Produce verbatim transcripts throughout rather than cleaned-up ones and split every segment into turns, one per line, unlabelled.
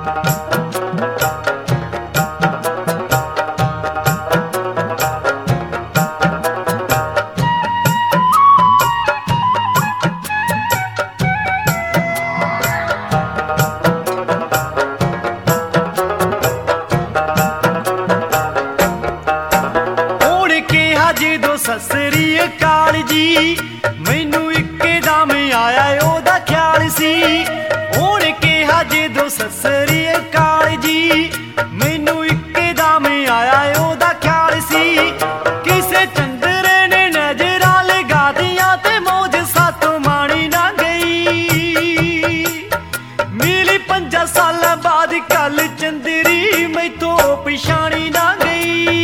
सत श्री अकाल जी मैनू इकदम आया ओदा ख्याल सी। हुण कहा जदों सत श्री अकाल जी मैनू इकदम आया ओदा ख्याल सी। किसे चंदरे ने नजरां लगा दियां ते मौज सातों माणी ना गई। मिली पंजा सालां बाद कल चंदरी मैथों पछाणी ना गई।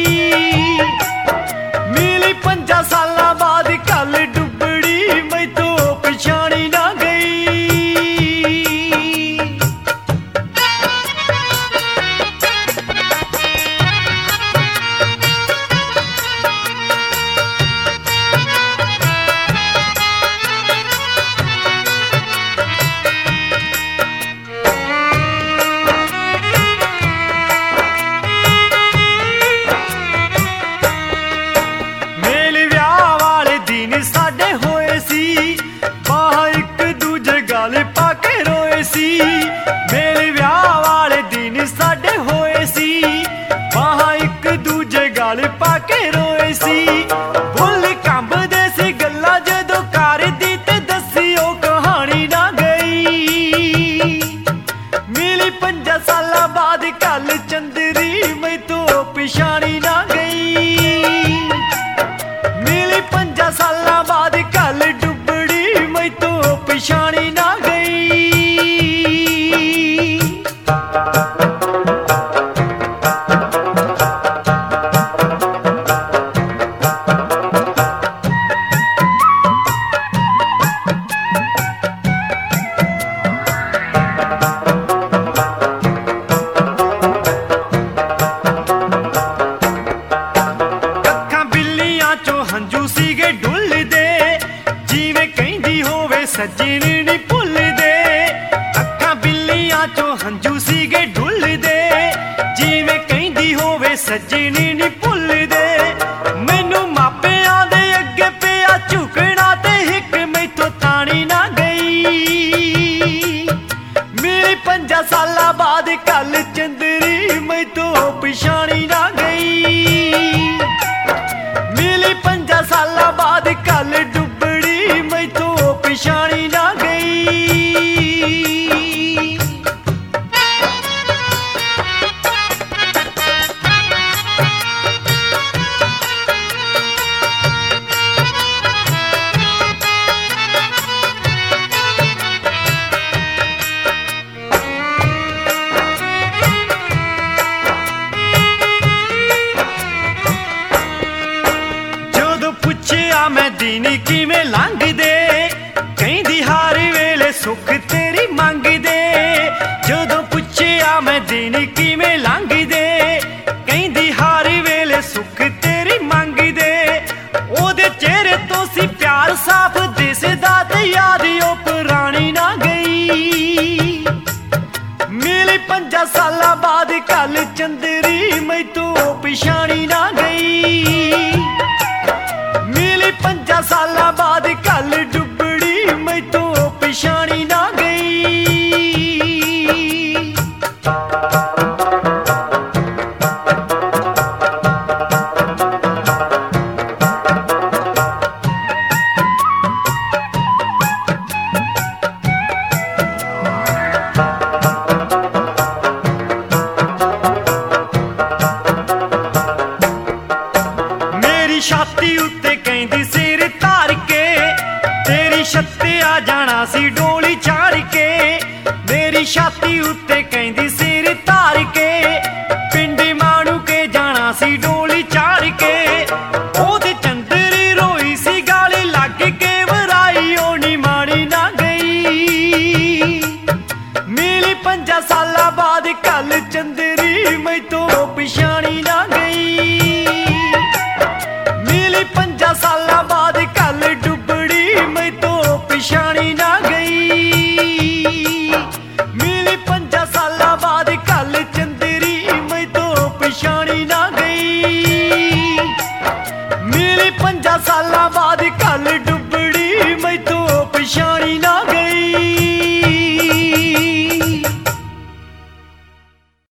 मिली पंजा सालां बाद कल डुबड़ी मैथों पछाणी ना गई। मेले विआह वाले दिन साडे होए सी बाहर एक दूजे गल पाके रोए सी। मेले विआह वाले दिन साडे होए सी बाहर एक दूजे गल पाके रोए सी। बुल कंबदे सी गल्लां जदों करदी ते दस्सी ओह कहानी ना गई। मिली पंजा सालां बाद कल चंदरी मैथों पछाणी ना गई। मिली पंजा सालां बाद कल डुबड़ी मैथों पछाणी ना गई। ਅੱਖਾਂ ਬਿੱਲੀਆਂ ਚੋਂ ਹੰਝੂ ਸੀਗੇ ਡੁੱਲਦੇ ਜਿਵੇਂ ਕਹਿੰਦੀ ਹੋਵੇ ਸੱਜਣ ਨੀ ਭੁੱਲਦੇ। ਅੱਖਾਂ ਬਿੱਲੀਆਂ ਚੋਂ ਹੰਝੂ ਸੀਗੇ ਡੁੱਲਦੇ ਜਿਵੇਂ ਕਹਿੰਦੀ ਹੋਵੇ ਸੱਜਣ ਨੀ ਭੁੱਲਦੇ। ਮੈਨੂੰ ਮਾਪਿਆਂ ਦੇ ਅੱਗੇ ਪਿਆ ਝੁਕਣਾ ਤੇ ਹਿੱਕ ਮੈਥੋਂ ਤਾਣੀ ਨਾ ਗਈ। ਮਿਲੀ ਪੰਜਾਂ ਸਾਲਾਂ ਬਾਅਦ ਕਲ ਚੰਦਰੀ ਮੈਥੋਂ ਪਛਾਣੀ ਨਾ ਗਈ। मिली पंजा सालां बाद कल डुबड़ी मैथों पछाणी ना गई। ਜਦੋਂ ਪੁੱਛਿਆ ਮੈਂ ਦਿਨ ਕਿਵੇਂ ਲੰਘਦੇ ਕਹਿੰਦੀ ਹਰ ਵੇਲੇ ਸੁੱਖ ਤੇਰੀ ਮੰਗਦੇ। ਜਦੋਂ ਪੁੱਛਿਆ ਮੈਂ ਦਿਨ ਕਿਵੇਂ ਲੰਘਦੇ ਕਹਿੰਦੀ ਹਰ ਵੇਲੇ ਸੁੱਖ ਤੇਰੀ ਮੰਗਦੇ। ਉਹਦੇ ਚਿਹਰੇ ਤੋਂ ਸੀ ਪਿਆਰ ਸਾਫ਼ ਦਿਸਦਾ ਤੇ ਯਾਦ ਉਹ ਪੁਰਾਣੀ ਨਾ ਗਈ। ਮਿਲੀ ਪੰਜਾਂ ਸਾਲਾਂ ਬਾਅਦ ਕਲ ਚੰਦਰੀ ਮੈਥੋਂ ਪਛਾਣੀ ਨਾ ਗਈ। मिली पंजा सालां बाद कल डुबड़ी मैथों पछाणी ना गई। मेरी छाती उत्ते कहंदी सिर धार के तेरी छत्ते आ जाना सी डोली चाड़ के। मेरी छाती उत्ते कहंदी सिर धार के पिंड माणू के जाना सी डोली चाड़ के। ओहदे चंदरी रोई सी गाली लग के वराई ओनी माणी ना गई। मिली पंजा सालां बाद कल चंदरी मैथों पछाणी ना गई। मिली पंजा सालां बाद कल डुबड़ी मैथों पछाणी ना गई। मिली पंजा